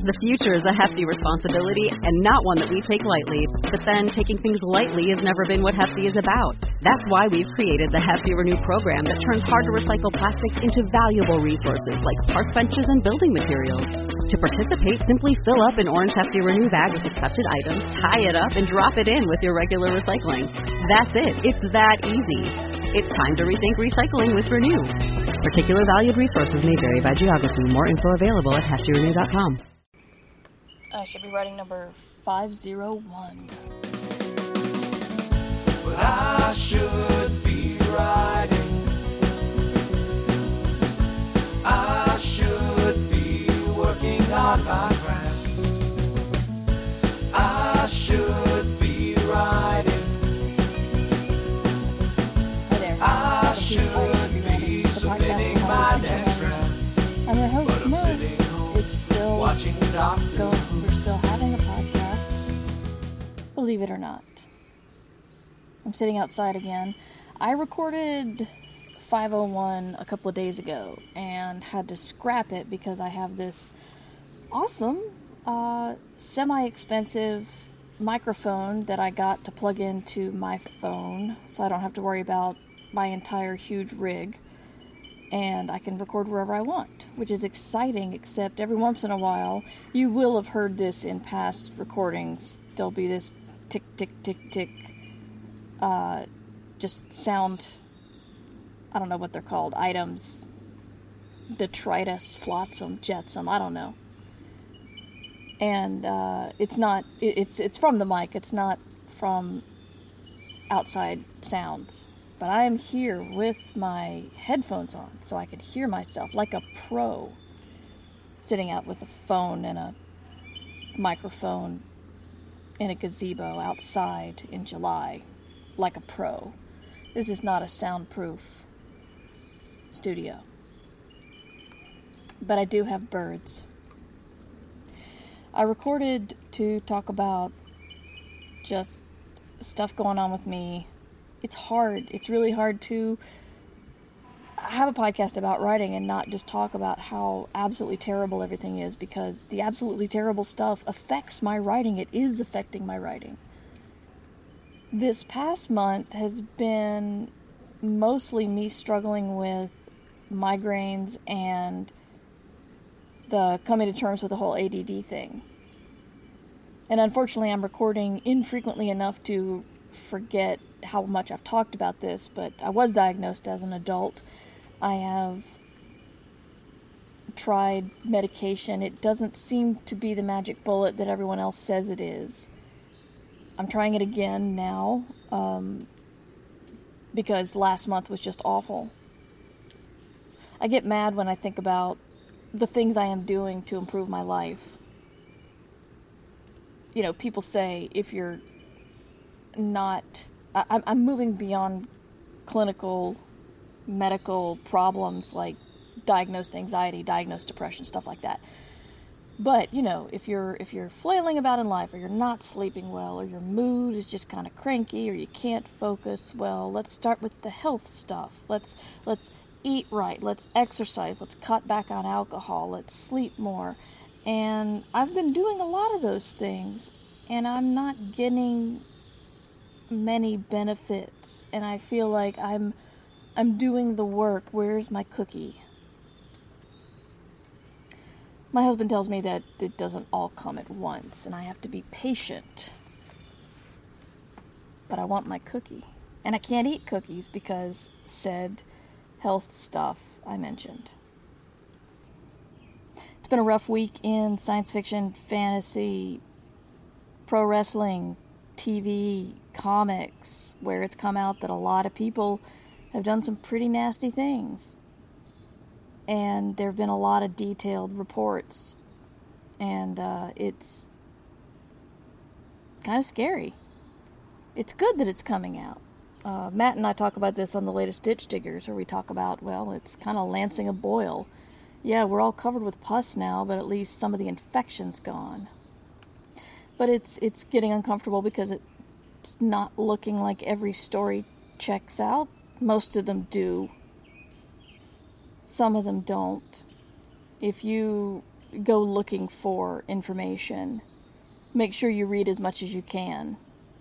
The future is a hefty responsibility and not one that we take lightly. But then taking things lightly has never been what Hefty is about. That's why we've created the Hefty Renew program that turns hard-to-recycle plastics into valuable resources like park benches and building materials. To participate, simply fill up an orange Hefty Renew bag with accepted items, tie it up, and drop it in with your regular recycling. That's it. It's that easy. It's time to rethink recycling with Renew. Particular valued resources may vary by geography. More info available at heftyrenew.com. I should be writing number 501. Well, I should be writing. I should be working on my craft. I should be writing. Hi there. I should be submitting my next draft. I'm your host, But I'm Mo. sitting home It's still watching Doctor Who. We're still having a podcast. Believe it or not. I'm sitting outside again. I recorded 501 a couple of days ago and had to scrap it because I have this awesome, semi-expensive microphone that I got to plug into my phone so I don't have to worry about my entire huge rig. And I can record wherever I want, which is exciting, except every once in a while, you will have heard this in past recordings. There'll be this tick, tick, tick, tick, just sound, I don't know what they're called, items, detritus, flotsam, jetsam, I don't know. And it's not, it's from the mic, it's not from outside sounds. But I am here with my headphones on, so I can hear myself like a pro, sitting out with a phone and a microphone in a gazebo outside in July, like a pro. This is not a soundproof studio. But I do have birds. I recorded to talk about just stuff going on with me. It's hard. It's really hard to have a podcast about writing and not just talk about how absolutely terrible everything is, because the absolutely terrible stuff affects my writing. It is affecting my writing. This past month has been mostly me struggling with migraines and the coming to terms with the whole ADD thing. And unfortunately, I'm recording infrequently enough to forget how much I've talked about this, but I was diagnosed as an adult. I have tried medication. It doesn't seem to be the magic bullet that everyone else says it is. I'm trying it again now, because last month was just awful. I get mad when I think about the things I am doing to improve my life. You know, people say if you're not... I'm moving beyond clinical, medical problems like diagnosed anxiety, diagnosed depression, stuff like that. But, you know, if you're flailing about in life, or you're not sleeping well, or your mood is just kind of cranky, or you can't focus, well, let's start with the health stuff. Let's eat right, let's exercise, let's cut back on alcohol, let's sleep more. And I've been doing a lot of those things, and I'm not getting many benefits, and I feel like I'm doing the work. Where's my cookie? My husband tells me that it doesn't all come at once, and I have to be patient. But I want my cookie. And I can't eat cookies because said health stuff I mentioned. It's been a rough week in science fiction, fantasy, pro wrestling, TV, comics, where it's come out that a lot of people have done some pretty nasty things. And there have been a lot of detailed reports. And it's kind of scary. It's good that it's coming out. Matt and I talk about this on the latest Ditch Diggers, where we talk about, well, it's kind of lancing a boil. Yeah, we're all covered with pus now, but at least some of the infection's gone. But it's getting uncomfortable because it's not looking like every story checks out. Most of them do. Some of them don't. If you go looking for information. Make sure you read as much as you can.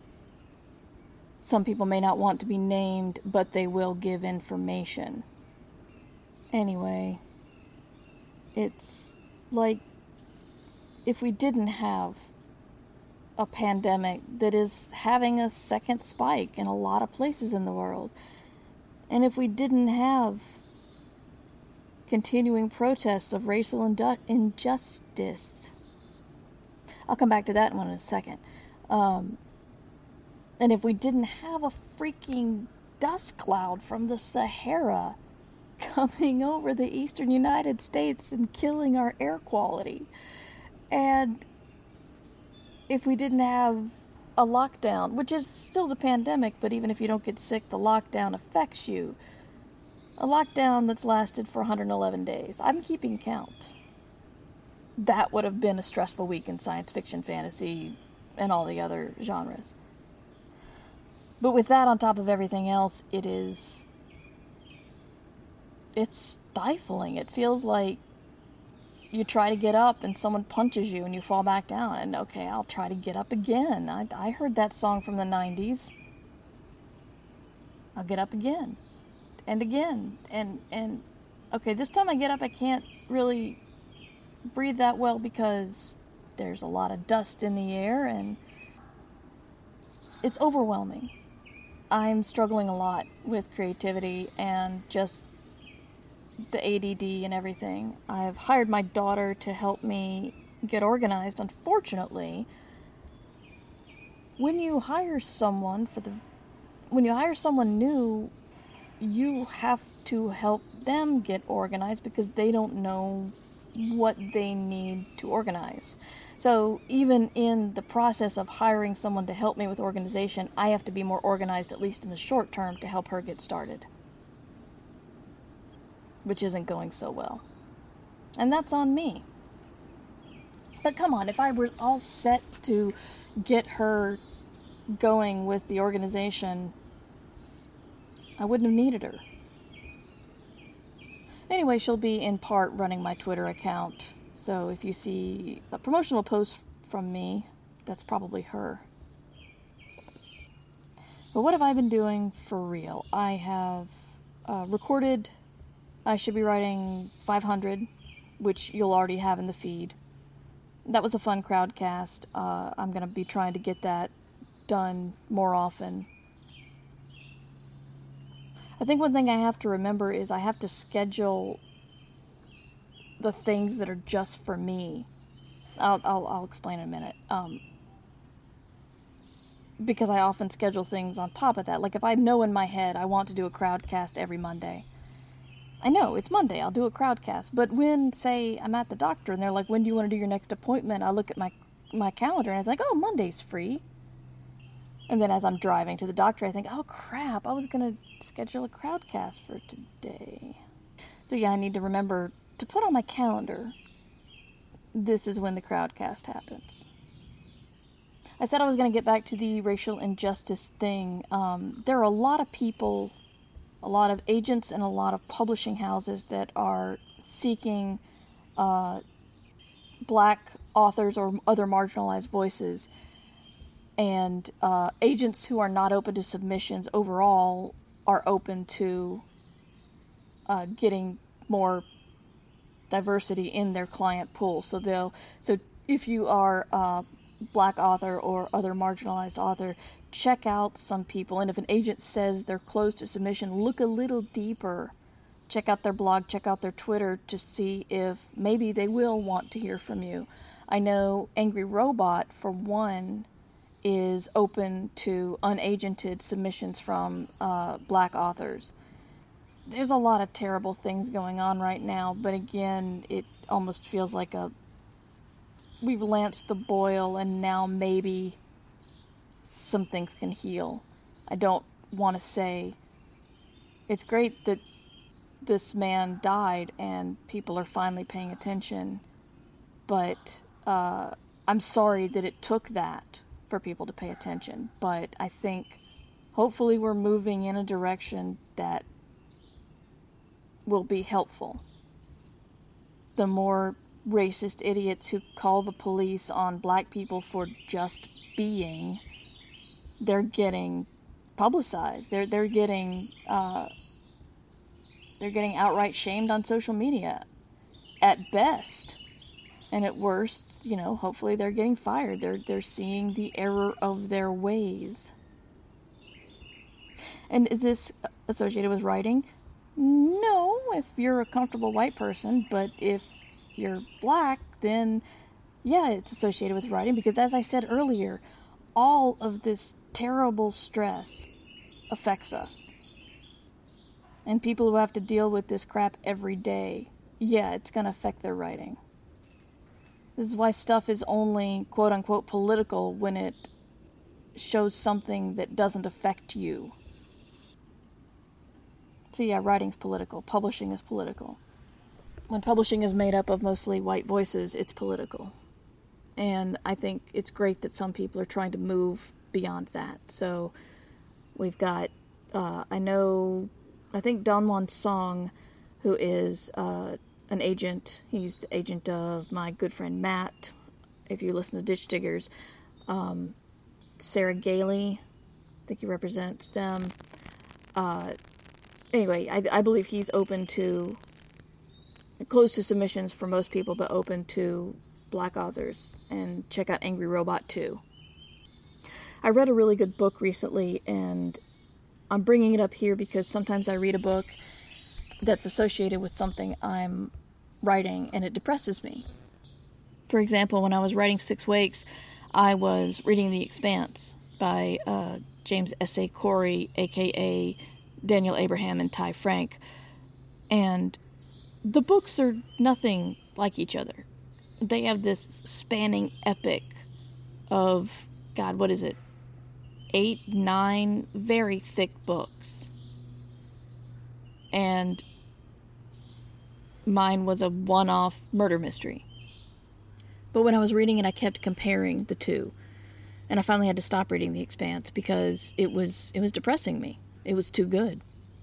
Some people may not want to be named, but they will give information. Anyway, it's like if we didn't have a pandemic that is having a second spike in a lot of places in the world, and if we didn't have continuing protests of racial injustice, I'll come back to that one in a second, and if we didn't have a freaking dust cloud from the Sahara coming over the eastern United States and killing our air quality, and if we didn't have a lockdown, which is still the pandemic, but even if you don't get sick, the lockdown affects you. A lockdown that's lasted for 111 days. I'm keeping count. That would have been a stressful week in science fiction, fantasy, and all the other genres. But with that on top of everything else, it's stifling. It feels like you try to get up and someone punches you and you fall back down. And okay, I'll try to get up again. I heard that song from the 90s. I'll get up again. And again. And okay, this time I get up, I can't really breathe that well because there's a lot of dust in the air and it's overwhelming. I'm struggling a lot with creativity and just the ADD and everything. I've hired my daughter to help me get organized. Unfortunately, when you hire someone new, you have to help them get organized because they don't know what they need to organize. So even in the process of hiring someone to help me with organization, I have to be more organized, at least in the short term, to help her get started, which isn't going so well. And that's on me. But come on, if I were all set to get her going with the organization, I wouldn't have needed her. Anyway, she'll be in part running my Twitter account. So if you see a promotional post from me, that's probably her. But what have I been doing for real? I have recorded. I should be writing 500, which you'll already have in the feed. That was a fun crowdcast. I'm going to be trying to get that done more often. I think one thing I have to remember is I have to schedule the things that are just for me. I'll explain in a minute. Because I often schedule things on top of that. Like if I know in my head I want to do a crowdcast every Monday, I know it's Monday, I'll do a crowdcast. But when, say, I'm at the doctor and they're like, when do you want to do your next appointment? I look at my calendar and I think, oh, Monday's free. And then as I'm driving to the doctor, I think, oh crap, I was going to schedule a crowdcast for today. So yeah, I need to remember to put on my calendar, this is when the crowdcast happens. I said I was going to get back to the racial injustice thing. There are a lot of people, a lot of agents and a lot of publishing houses that are seeking black authors or other marginalized voices. And agents who are not open to submissions overall are open to getting more diversity in their client pool. So if you are a black author or other marginalized author, check out some people. And if an agent says they're closed to submission, look a little deeper. Check out their blog, check out their Twitter to see if maybe they will want to hear from you. I know Angry Robot, for one, is open to unagented submissions from black authors. There's a lot of terrible things going on right now, but again, it almost feels like we've lanced the boil and now maybe some things can heal. I don't want to say it's great that this man died and people are finally paying attention, but I'm sorry that it took that for people to pay attention. But I think hopefully we're moving in a direction that will be helpful. The more racist idiots who call the police on black people for just being, they're getting publicized. They're getting outright shamed on social media at best. And at worst, hopefully they're getting fired. They're seeing the error of their ways. And is this associated with writing? No, if you're a comfortable white person, but if you're black, then yeah, it's associated with writing, because as I said earlier, all of this terrible stress affects us. And people who have to deal with this crap every day, yeah, it's going to affect their writing. This is why stuff is only quote-unquote political when it shows something that doesn't affect you. So yeah, writing's political. Publishing is political. When publishing is made up of mostly white voices, it's political. And I think it's great that some people are trying to move beyond that. So we've got, I think Don Juan Song, who is an agent. He's the agent of my good friend Matt, if you listen to Ditch Diggers. Sarah Gailey, I think he represents them. Anyway, I believe he's open to, closed to submissions for most people, but open to black authors. And check out Angry Robot too. I read a really good book recently, and I'm bringing it up here because sometimes I read a book that's associated with something I'm writing, and it depresses me. For example, when I was writing Six Wakes, I was reading The Expanse by James S.A. Corey, a.k.a. Daniel Abraham and Ty Frank. And the books are nothing like each other. They have this spanning epic of, God, what is it? 8, 9 very thick books. And mine was a one-off murder mystery. But when I was reading it, I kept comparing the two. And I finally had to stop reading The Expanse because it was depressing me. It was too good.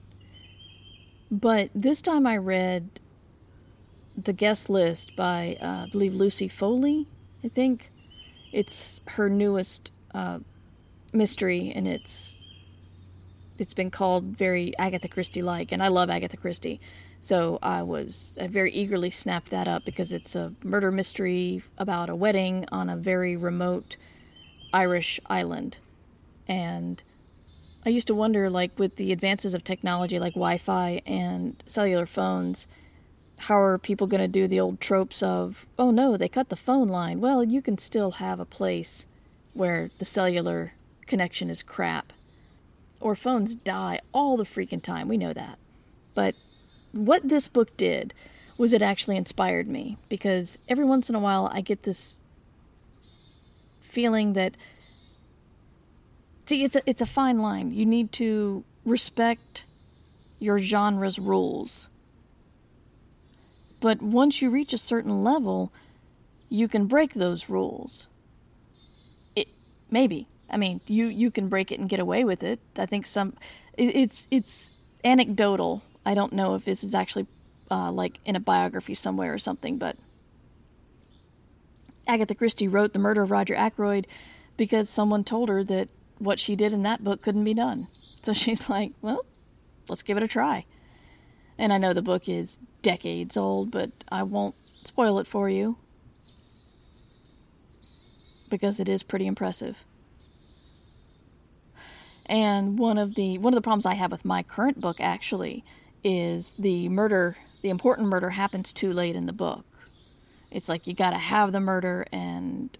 But this time I read The Guest List by, I believe, Lucy Foley, I think. It's her newest mystery, and it's been called very Agatha Christie-like, and I love Agatha Christie. So I very eagerly snapped that up because it's a murder mystery about a wedding on a very remote Irish island. And I used to wonder, like, with the advances of technology like Wi-Fi and cellular phones, how are people going to do the old tropes of, oh no, they cut the phone line. Well, you can still have a place where the cellular connection is crap. Or phones die all the freaking time. We know that. But what this book did was it actually inspired me, because every once in a while I get this feeling that, see, it's a fine line. You need to respect your genre's rules. But once you reach a certain level, you can break those rules. Maybe. I mean, you can break it and get away with it. I think it's anecdotal. I don't know if this is actually like in a biography somewhere or something, but Agatha Christie wrote The Murder of Roger Ackroyd because someone told her that what she did in that book couldn't be done. So she's like, well, let's give it a try. And I know the book is decades old, but I won't spoil it for you because it is pretty impressive. And one of the problems I have with my current book, actually, is the important murder happens too late in the book. It's like you got to have the murder and,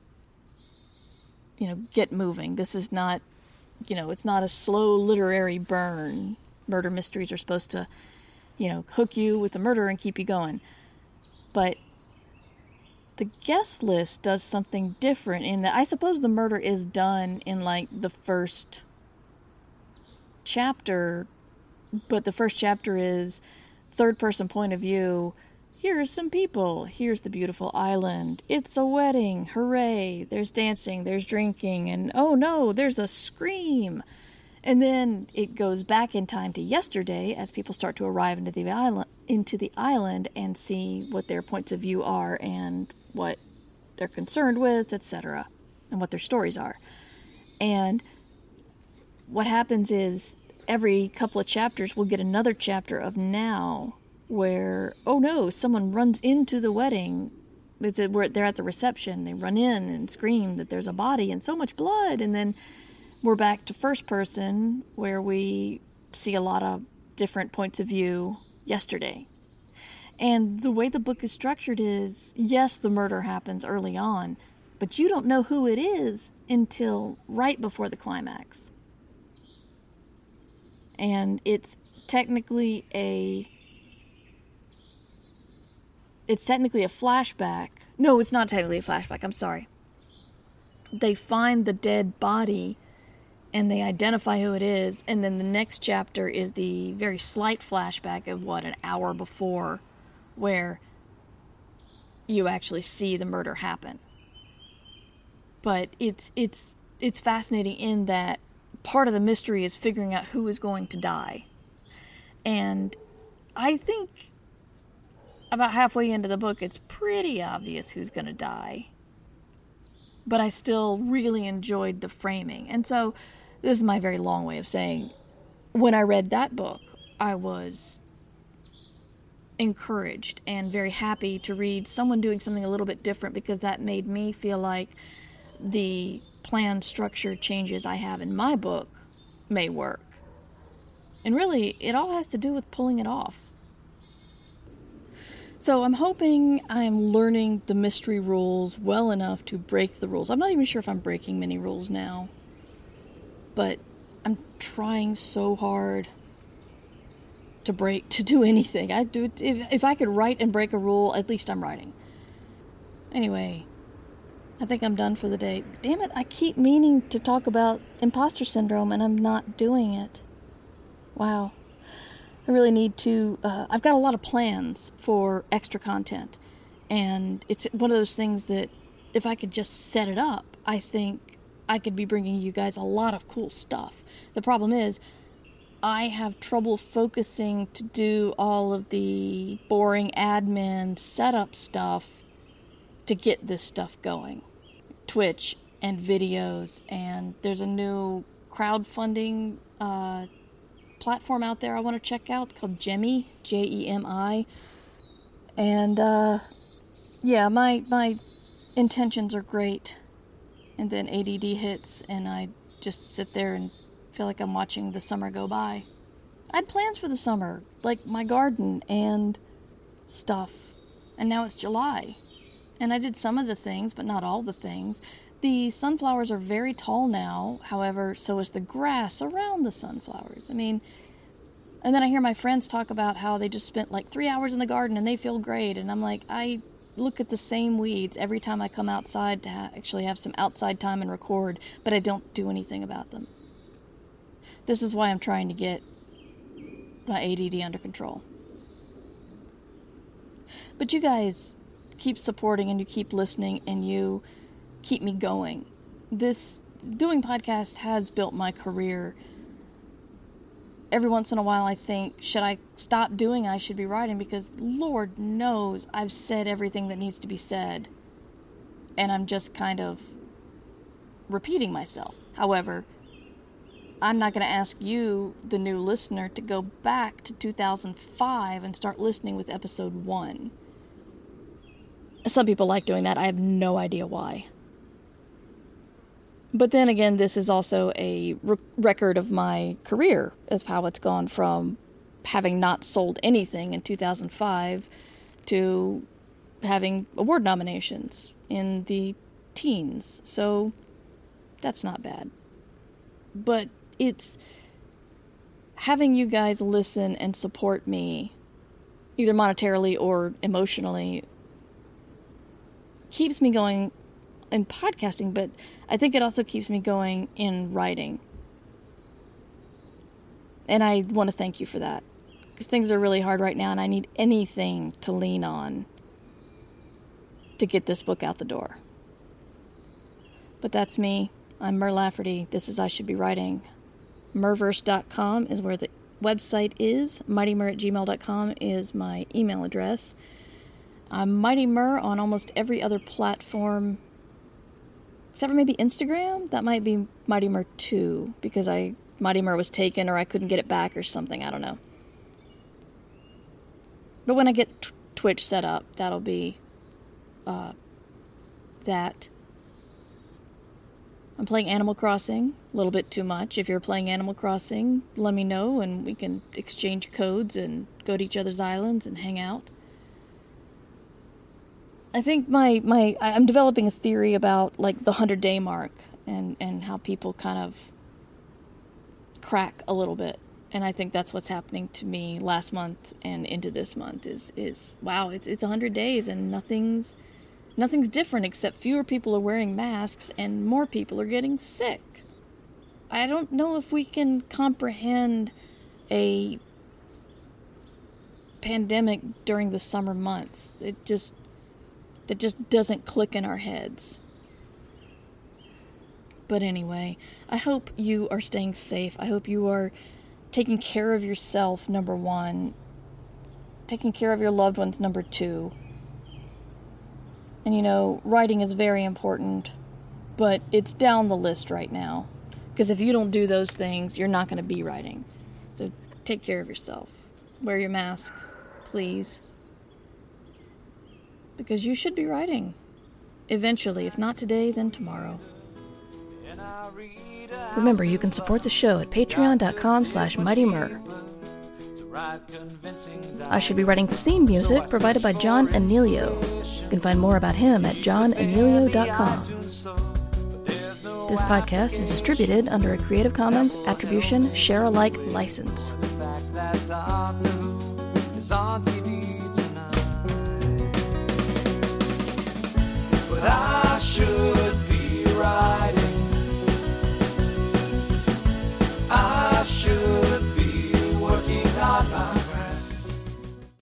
get moving. This is not, it's not a slow literary burn. Murder mysteries are supposed to, hook you with the murder and keep you going. But the guest list does something different in that I suppose the murder is done in like the first chapter, but the first chapter is third person point of view. Here's some people. Here's the beautiful island. It's a wedding. Hooray. There's dancing. There's drinking. And oh no, there's a scream. And then it goes back in time to yesterday as people start to arrive into into the island and see what their points of view are and what they're concerned with, etc., and what their stories are. And what happens is every couple of chapters we'll get another chapter of now where, oh no, someone runs into the wedding. They're at the reception. They run in and scream that there's a body and so much blood. And then we're back to first person where we see a lot of different points of view yesterday. And the way the book is structured is, yes, the murder happens early on, but you don't know who it is until right before the climax. And it's technically a flashback. No, it's not technically a flashback. I'm sorry. They find the dead body and they identify who it is. And then the next chapter is the very slight flashback of an hour before, where you actually see the murder happen. But it's fascinating in that part of the mystery is figuring out who is going to die. And I think about halfway into the book, it's pretty obvious who's going to die. But I still really enjoyed the framing. And so, this is my very long way of saying, when I read that book, I was encouraged and very happy to read someone doing something a little bit different, because that made me feel like the planned structure changes I have in my book may work. And really, it all has to do with pulling it off. So I'm hoping I'm learning the mystery rules well enough to break the rules. I'm not even sure if I'm breaking many rules now, but I'm trying so hard to do anything. If I could write and break a rule, at least I'm writing. Anyway, I think I'm done for the day. Damn it, I keep meaning to talk about imposter syndrome and I'm not doing it. Wow. I really need to, I've got a lot of plans for extra content, and it's one of those things that if I could just set it up, I think I could be bringing you guys a lot of cool stuff. The problem is, I have trouble focusing to do all of the boring admin setup stuff to get this stuff going. Twitch and videos, and there's a new crowdfunding platform out there I want to check out called Jemi, Jemi. And yeah, my intentions are great, and then ADD hits and I just sit there and feel like I'm watching the summer go by. I had plans for the summer, like my garden and stuff, and now it's July, and I did some of the things but not all the things. The sunflowers are very tall now, however, so is the grass around the sunflowers. I mean, and then I hear my friends talk about how they just spent like 3 hours in the garden and they feel great. And I'm like, I look at the same weeds every time I come outside to actually have some outside time and record, but I don't do anything about them. This is why I'm trying to get my ADD under control. But you guys keep supporting and you keep listening and you keep me going. This doing podcasts has built my career. Every once in a while I think, should I stop doing I should be writing, because Lord knows I've said everything that needs to be said and I'm just kind of repeating myself. However, I'm not going to ask you, the new listener, to go back to 2005 and start listening with episode 1. Some people like doing that. I have no idea why. But then again, this is also a record of my career, of how it's gone from having not sold anything in 2005 to having award nominations in the teens. So that's not bad. But it's having you guys listen and support me, either monetarily or emotionally, keeps me going in podcasting, but I think it also keeps me going in writing. And I want to thank you for that, because things are really hard right now and I need anything to lean on to get this book out the door. But that's me. I'm Mer Lafferty. This is I Should Be Writing. Merverse.com is where the website is mightymur@gmail.com is my email address. I'm Mighty Mur on almost every other platform, except for maybe Instagram. That might be Mighty Mur 2, because Mighty Mur was taken, or I couldn't get it back or something. I don't know. But when I get Twitch set up, that'll be that. I'm playing Animal Crossing, a little bit too much. If you're playing Animal Crossing, let me know, and we can exchange codes and go to each other's islands and hang out. I think I'm developing a theory about, like, the 100-day mark and how people kind of crack a little bit. And I think that's what's happening to me last month and into this month is wow, it's 100 days and nothing's different, except fewer people are wearing masks and more people are getting sick. I don't know if we can comprehend a pandemic during the summer months. That just doesn't click in our heads. But anyway, I hope you are staying safe. I hope you are taking care of yourself, number 1. Taking care of your loved ones, number 2. And you know, writing is very important, but it's down the list right now. Because if you don't do those things, you're not going to be writing. So take care of yourself. Wear your mask, please. Because you should be writing. Eventually, if not today, then tomorrow. Remember, you can support the show at patreon.com/mightymur. I should be writing theme music provided by John Anelio. You can find more about him at johnanelio.com. This podcast is distributed under a Creative Commons Attribution Share-alike license.